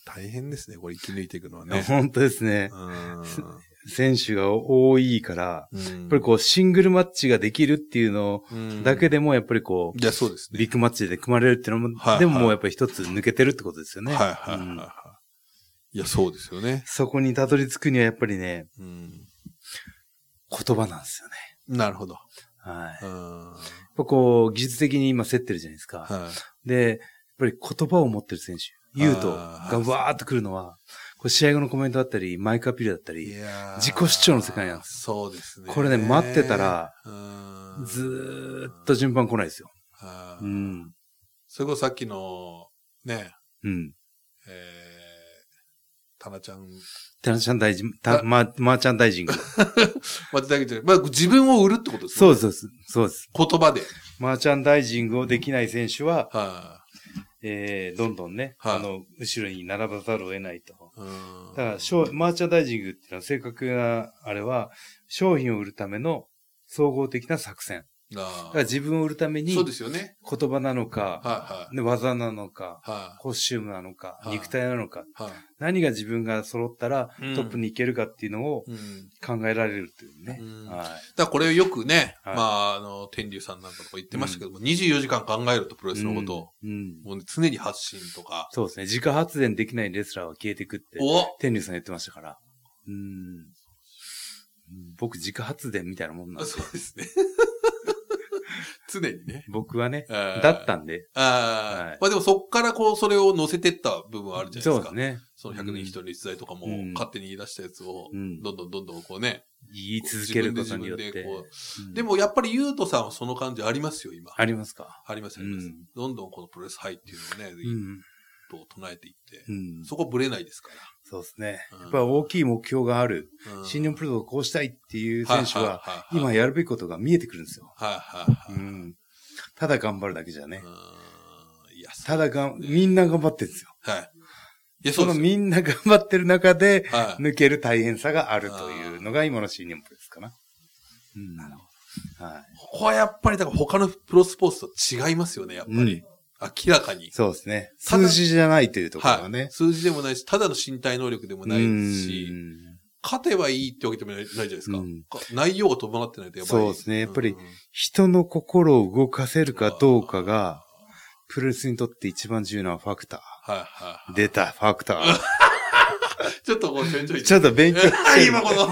大変ですね。これ生き抜いていくのはね。 本当ですね。選手が多いから、うん、やっぱりこうシングルマッチができるっていうのだけでもやっぱりこう、 いやそうですね。 ビッグマッチで組まれるっていうのも、はいはい、でももうやっぱり一つ抜けてるってことですよね。 はいはいはい、はいうん。いやそうですよね。 そこにたどり着くにはやっぱりね、うん、言葉なんですよね。 なるほど。 はい。うん、やっぱこう技術的に今競ってるじゃないですか。はい、で、やっぱり言葉を持ってる選手、言うとがわーっと来るのは。これ試合後のコメントだったり、マイクアピールだったり、自己主張の世界なんです。 そうですね。 これね、待ってたら、ずーっと順番来ないですよ。 うん。それこそさっきの、ね、うん。えー、タナちゃん。 タナちゃん大臣、た、ま、まーちゃん大臣が。 まただけじゃまあ、自分を売るってことですね。 そうです、そうです。 言葉で。 まーちゃん大臣をできない選手は、はあえー、どんどんね、はい、あの、後ろに並ばざるを得ないと。だから、マーチャンダイジングっていうのは正確な、あれは、商品を売るための総合的な作戦。だから自分を売るために、 そうですよね。 言葉なのか、はいはい、技なのか、はい、コスチュームなのか、はい、肉体なのか、はい、何が自分が揃ったらトップに行けるかっていうのを考えられるっていうね。うんはい、だからこれをよくね、はい、まあ、あの、天竜さんなんかも言ってましたけども、うん、にじゅうよじかん考えるとプロレスのことを、うんうん、もう常に発信とか。 そうですね。自家発電できないレスラーは消えていくって、天竜さん言ってましたから。うん僕自家発電みたいなもんなんで。 そうですね。常にね。 僕はね、だったんで。 ああ、はい、まあでもそっからこう、それを乗せてった部分はあるじゃないですか。 そうですね。 そのひゃくねん一人実在とかも、勝手に言い出したやつを、どんどんどんどんこうね。 言い続けることによって。こうでもやっぱりゆうとさんはその感じありますよ、今。 ありますか。 あります、あります。どんどんこのプロレスハイっていうのをね、と唱えていって、そこブレないですから。 そうですね。やっぱ大きい目標がある。新日本プロレスをこうしたいっていう選手は、今やるべきことが見えてくるんですよ。ただ頑張るだけじゃね。ただが、みんな頑張ってるんですよ。はい。いやそのみんな頑張ってる中で、抜ける大変さがあるというのが今の新日本プロレスかな。 うん、なるほど。はい。ここはやっぱり、だから他のプロスポーツと違いますよね、やっぱり。うん明らかに。 そうですね。数字じゃないというところはね、はい。 数字でもないし、ただの身体能力でもないですし、勝てばいいってわけでもないじゃないですか。うん、内容が伴ってないとやばい。 そうですね。やっぱり人の心を動かせるかどうかが、プロレスにとって一番重要なファクター。はいはい、出た、ファクター。 ちょっとこうちょいちょい。 ちょっと勉強して。 今この。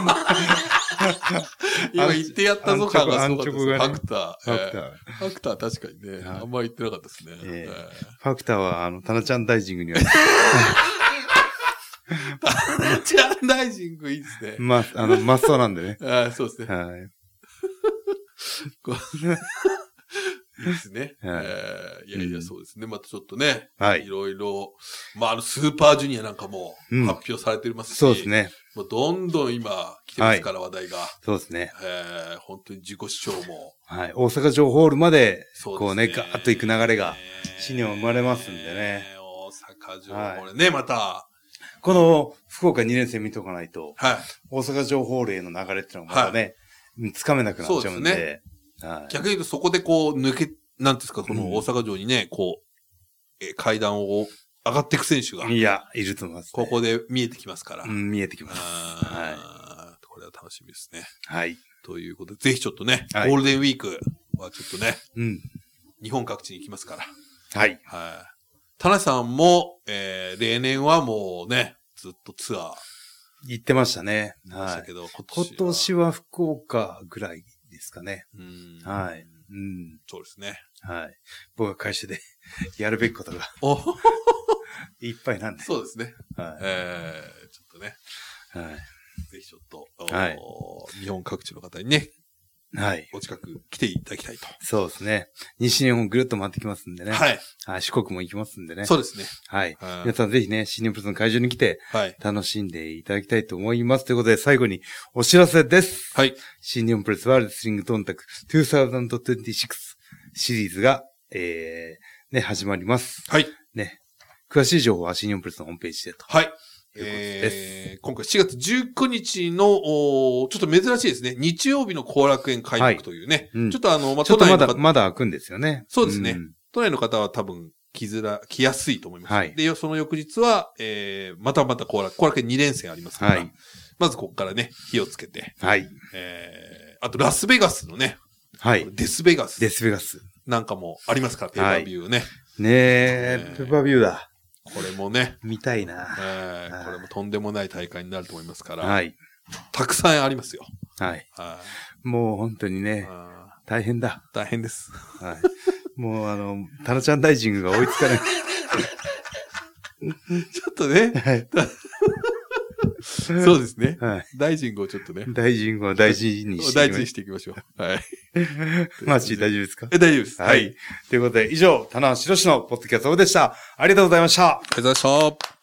今言ってやったぞ感がすごかったです。ファクター。ファクター。ファクター確かにね、あんま言ってなかったですね。えー、ファクターは、あの、タナちゃんダイジングには。 タナちゃんダイジングいいですね。 ま、あの、マストなんでね。 あそうですね。はい。いいですね。はい、えー、いやいや、そうですね。またちょっとね。はい。いろいろ、まあ、あの、スーパージュニアなんかも発表されてますし。 そうですね。 もうどんどん今来てますから、話題が。 そうですね。 えー、本当に自己主張も。 はい。大阪城ホールまで、こうね、ガーッと行く流れが、新日本生まれますんでね。 大阪城ホールね、また。 この、福岡にねん生見とかないと、はい。大阪城ホールへの流れっていうのがまたね、つかめなくなっちゃうんで。そうですね。 はい、逆に言うとそこでこう抜け、なんですか、この大阪城にね、こう、え階段を上がっていく選手が。 いや、いると思います、ね。 ここで見えてきますから。 うん、見えてきます。はい。これは楽しみですね。 はい。 ということで、ぜひちょっとね、はい、ゴールデンウィークはちょっとね、うん。日本各地に行きますから。 はい。 はい。田中さんも、えー、例年はもうね、ずっとツアー。 行ってましたね。はい。けど今年は、今年は福岡ぐらい。ですかね。うん。はい。うん。 そうですね。 はい。僕は会社でやるべきことがいっぱいなんで。 そうですね。はい。えー、ちょっとね。はい。ぜひちょっと、はい、日本各地の方にね。はい。お近く来ていただきたいと。 そうですね。西日本ぐるっと回ってきますんでね。はい。はい。四国も行きますんでね。 そうですね。 はい。はい、皆さんぜひね、新日本プロレスの会場に来て、はい。楽しんでいただきたいと思います。ということで、最後にお知らせです。はい。新日本プロレスワールドレスリングトンタクにせんにじゅうろくシリーズが、えー、ね、始まります。はい。ね。詳しい情報は新日本プロレスのホームページでと。 はい。えー、今回しがつじゅうくにちの、ちょっと珍しいですね。日曜日の後楽園開幕というね。はいうん、ちょっとあの、 まあ、ちょっとまだ、まだ開くんですよね。 そうですね。うん、都内の方は多分来づら、来やすいと思います。 はい。 で、その翌日は、えー、またまた後楽、後楽園に連戦ありますから、はい、まずここからね、火をつけて、 はい。 えー、あとラスベガスのね、 はい。 デスベガス。 デスベガス。 なんかもありますから、ペーパービューね。はい、 ねえ、えー、ペーパービューだ。 これもね。 見たいな。 えー、これもとんでもない大会になると思いますから。 はい。 たくさんありますよ。 はい。はい、もう本当にね、大変だ。 大変です。 はい。もうあの、タナちゃんダイジングが追いつかない。 ちょっとね。はい。そうですね。はい。ダイジングをちょっとね。 ダイジングを大事にして。 大事にしていきましょう。はい。 マーチ大丈夫ですか？ 大丈夫です。 はい。ということで、以上、棚橋宏のポッドキャストでした。ありがとうございました。 ありがとうございました。